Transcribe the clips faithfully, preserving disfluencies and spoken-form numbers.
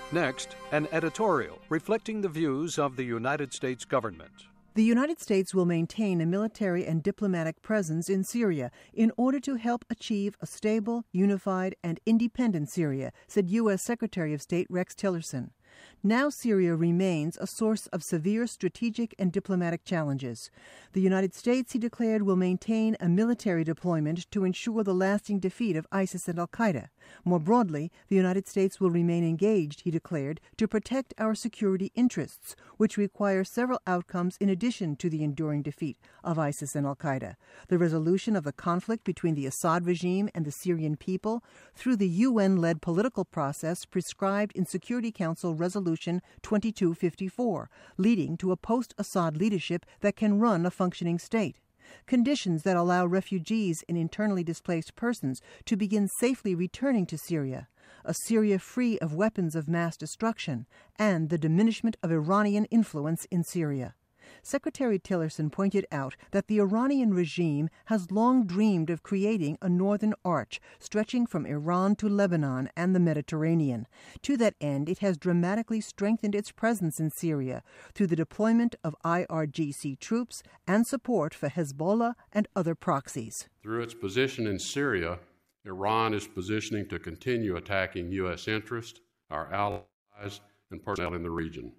Next, an editorial reflecting the views of the United States government. The United States will maintain a military and diplomatic presence in Syria in order to help achieve a stable, unified, and independent Syria, said U S Secretary of State Rex Tillerson. Now Syria remains a source of severe strategic and diplomatic challenges. The United States, he declared, will maintain a military deployment to ensure the lasting defeat of ISIS and al-Qaeda. More broadly, the United States will remain engaged, he declared, to protect our security interests, which require several outcomes in addition to the enduring defeat of ISIS and al-Qaeda: the resolution of the conflict between the Assad regime and the Syrian people through the U N-led political process prescribed in Security Council Resolution twenty-two fifty-four, leading to a post-Assad leadership that can run a functioning state. Conditions that allow refugees and internally displaced persons to begin safely returning to Syria, a Syria free of weapons of mass destruction, and the diminishment of Iranian influence in Syria. Secretary Tillerson pointed out that the Iranian regime has long dreamed of creating a northern arch stretching from Iran to Lebanon and the Mediterranean. To that end, it has dramatically strengthened its presence in Syria through the deployment of I R G C troops and support for Hezbollah and other proxies. Through its position in Syria, Iran is positioning to continue attacking U S interests, our allies, and personnel in the region.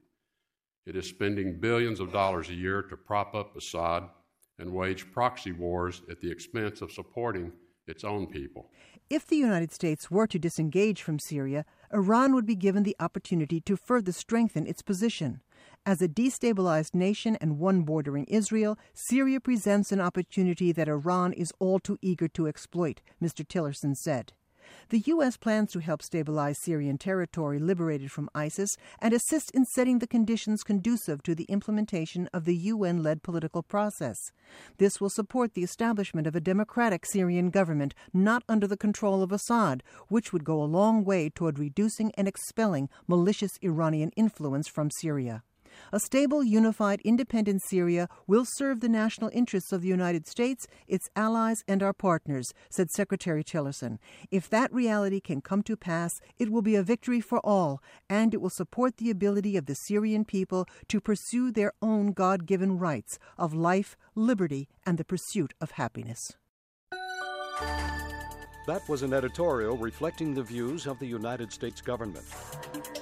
It is spending billions of dollars a year to prop up Assad and wage proxy wars at the expense of supporting its own people. If the United States were to disengage from Syria, Iran would be given the opportunity to further strengthen its position. As a destabilized nation and one bordering Israel, Syria presents an opportunity that Iran is all too eager to exploit, Mister Tillerson said. The U S plans to help stabilize Syrian territory liberated from ISIS and assist in setting the conditions conducive to the implementation of the U N-led political process. This will support the establishment of a democratic Syrian government not under the control of Assad, which would go a long way toward reducing and expelling malicious Iranian influence from Syria. A stable, unified, independent Syria will serve the national interests of the United States, its allies, and our partners, said Secretary Tillerson. If that reality can come to pass, it will be a victory for all, and it will support the ability of the Syrian people to pursue their own God-given rights of life, liberty, and the pursuit of happiness. That was an editorial reflecting the views of the United States government.